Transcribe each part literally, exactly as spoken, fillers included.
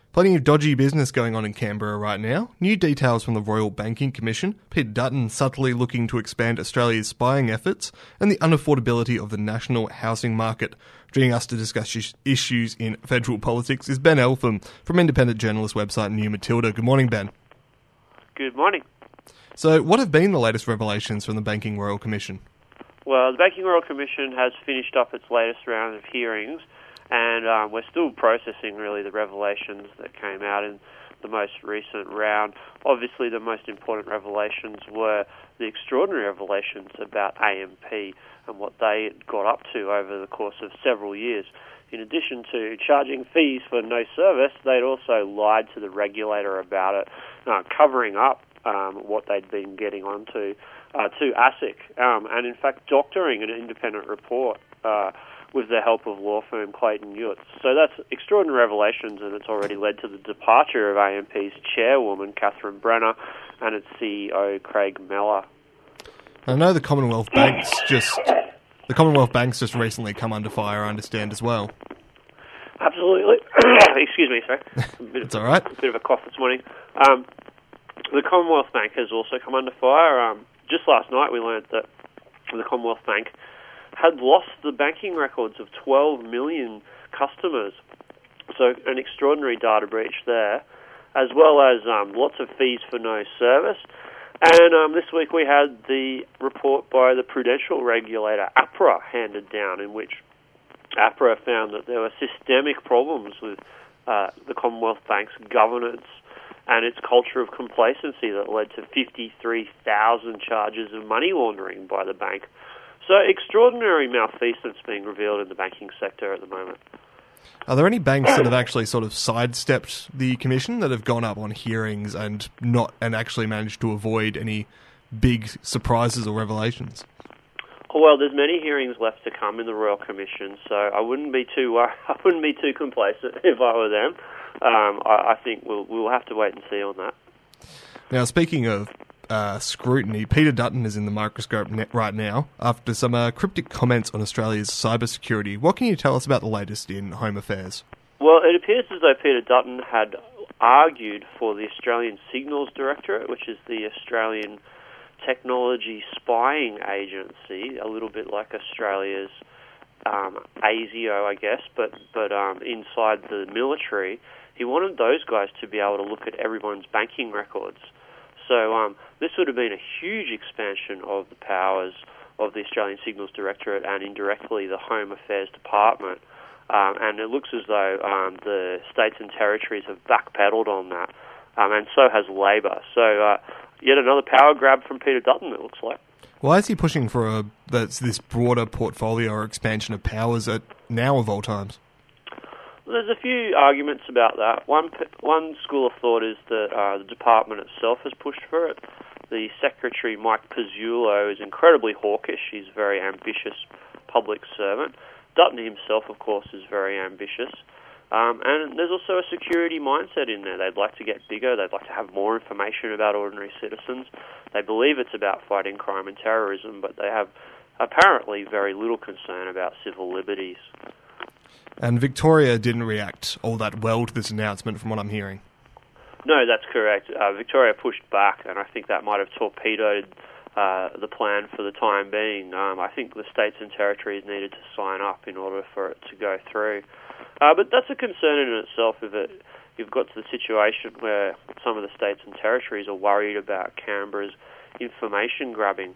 Plenty of dodgy business going on in Canberra right now. New details from the Royal Banking Commission, Peter Dutton subtly looking to expand Australia's spying efforts, and the unaffordability of the national housing market. Joining us to discuss is- issues in federal politics is Ben Eltham from independent journalist website New Matilda. Good morning, Ben. Good morning. So, what have been the latest revelations from the Banking Royal Commission? Well, the Banking Royal Commission has finished up its latest round of hearings, and um, we're still processing, really, the revelations that came out in the most recent round. Obviously, the most important revelations were the extraordinary revelations about A M P and what they got up to over the course of several years. In addition to charging fees for no service, they'd also lied to the regulator about it, uh, covering up um, what they'd been getting onto uh, to ASIC, um, and in fact doctoring an independent report uh, with the help of law firm Clayton Utz. So that's extraordinary revelations, and it's already led to the departure of A M P's chairwoman, Catherine Brenner, and its C E O, Craig Mellor. I know the Commonwealth Bank's just the Commonwealth Bank's just recently come under fire, I understand, as well. Absolutely. Excuse me, sorry. It's all right. A bit of a cough this morning. Um, the Commonwealth Bank has also come under fire. Um, just last night we learned that the Commonwealth Bank had lost the banking records of twelve million customers. So an extraordinary data breach there, as well as um, lots of fees for no service. And um, this week we had the report by the prudential regulator, APRA, handed down, in which APRA found that there were systemic problems with uh, the Commonwealth Bank's governance and its culture of complacency that led to fifty-three thousand charges of money laundering by the bank. So extraordinary malfeasance being revealed in the banking sector at the moment. Are there any banks that have actually sort of sidestepped the commission, that have gone up on hearings and not and actually managed to avoid any big surprises or revelations? Well, there's many hearings left to come in the Royal Commission, so I wouldn't be too uh, I wouldn't be too complacent if I were them. Um, I, I think we'll we'll have to wait and see on that. Now, speaking of uh, scrutiny, Peter Dutton is in the microscope right now after some uh, cryptic comments on Australia's cybersecurity. What can you tell us about the latest in Home Affairs? Well, it appears as though Peter Dutton had argued for the Australian Signals Directorate, which is the Australian technology spying agency, a little bit like Australia's um, ASIO, I guess, but but um, inside the military. He wanted those guys to be able to look at everyone's banking records. So um, this would have been a huge expansion of the powers of the Australian Signals Directorate and indirectly the Home Affairs Department. Um, and it looks as though um, the states and territories have backpedaled on that, um, and so has Labor. So uh, yet another power grab from Peter Dutton, it looks like. Why is he pushing for a that's this broader portfolio or expansion of powers at now of all times? There's a few arguments about that. One one school of thought is that uh, the department itself has pushed for it. The secretary, Mike Pizzullo, is incredibly hawkish. He's a very ambitious public servant. Dutton himself, of course, is very ambitious. Um, and there's also a security mindset in there. They'd like to get bigger. They'd like to have more information about ordinary citizens. They believe it's about fighting crime and terrorism, but they have apparently very little concern about civil liberties. And Victoria didn't react all that well to this announcement, from what I'm hearing. No, that's correct. Uh, Victoria pushed back, and I think that might have torpedoed uh, the plan for the time being. Um, I think the states and territories needed to sign up in order for it to go through. Uh, but that's a concern in itself if it, you've got to the situation where some of the states and territories are worried about Canberra's information grabbing.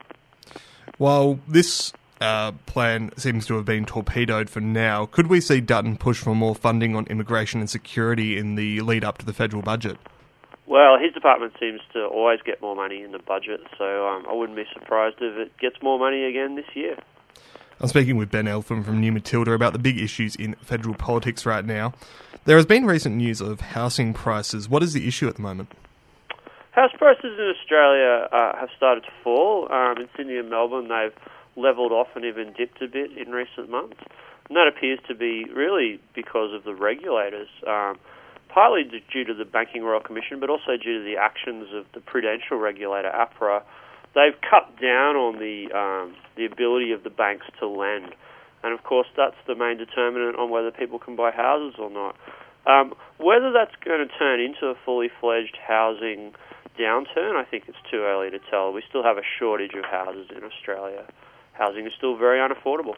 While this Uh, plan seems to have been torpedoed for now, could we see Dutton push for more funding on immigration and security in the lead up to the federal budget? Well, his department seems to always get more money in the budget, so um, I wouldn't be surprised if it gets more money again this year. I'm speaking with Ben Eltham from New Matilda about the big issues in federal politics right now. There has been recent news of housing prices. What is the issue at the moment? House prices in Australia uh, have started to fall. Um, in Sydney and Melbourne, they've levelled off and even dipped a bit in recent months. And that appears to be really because of the regulators, um, partly due to the Banking Royal Commission, but also due to the actions of the prudential regulator, APRA. They've cut down on the um, the ability of the banks to lend. And of course, that's the main determinant on whether people can buy houses or not. Um, whether that's going to turn into a fully fledged housing downturn, I think it's too early to tell. We still have a shortage of houses in Australia. Housing is still very unaffordable.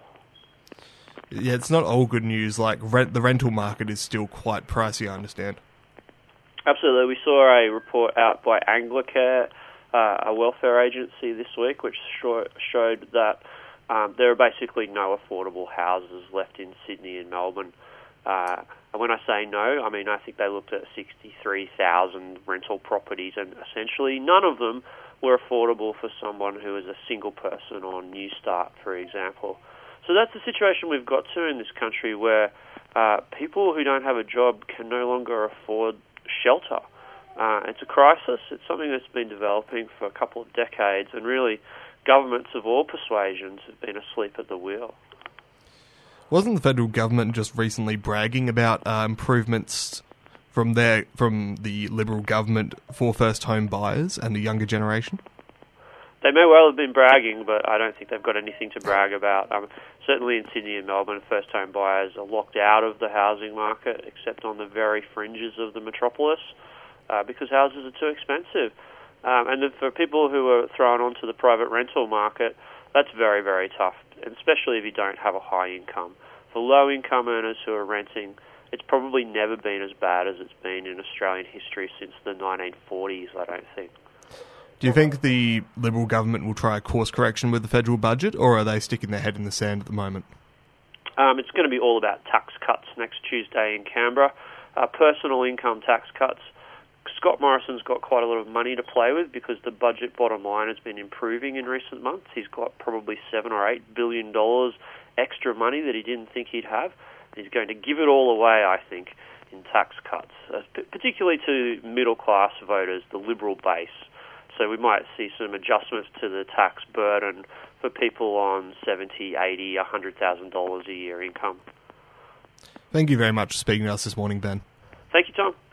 Yeah, it's not all good news. Like, rent, the rental market is still quite pricey, I understand. Absolutely. We saw a report out by Anglicare, uh, a welfare agency this week, which show, showed that um, there are basically no affordable houses left in Sydney and Melbourne. Uh, and when I say no, I mean I think they looked at sixty-three thousand rental properties, and essentially none of them were affordable for someone who is a single person on New Start, for example. So that's the situation we've got to in this country, where uh, people who don't have a job can no longer afford shelter. Uh, it's a crisis. It's something that's been developing for a couple of decades, and really governments of all persuasions have been asleep at the wheel. Wasn't the federal government just recently bragging about uh, improvements from their from the Liberal government for first home buyers and the younger generation? They may well have been bragging, but I don't think they've got anything to brag about. Um, certainly in Sydney and Melbourne, first home buyers are locked out of the housing market, except on the very fringes of the metropolis, uh, because houses are too expensive. Um, and for people who are thrown onto the private rental market, that's very, very tough, and especially if you don't have a high income. For low-income earners who are renting, it's probably never been as bad as it's been in Australian history since the nineteen forties, I don't think. Do you think the Liberal government will try a course correction with the federal budget, or are they sticking their head in the sand at the moment? Um, it's going to be all about tax cuts next Tuesday in Canberra. Uh, personal income tax cuts. Scott Morrison's got quite a lot of money to play with because the budget bottom line has been improving in recent months. He's got probably seven or eight billion dollars extra money that he didn't think he'd have. He's going to give it all away, I think, in tax cuts, uh, particularly to middle-class voters, the Liberal base. So we might see some adjustments to the tax burden for people on seventy, eighty, one hundred thousand dollars a year income. Thank you very much for speaking to us this morning, Ben. Thank you, Tom.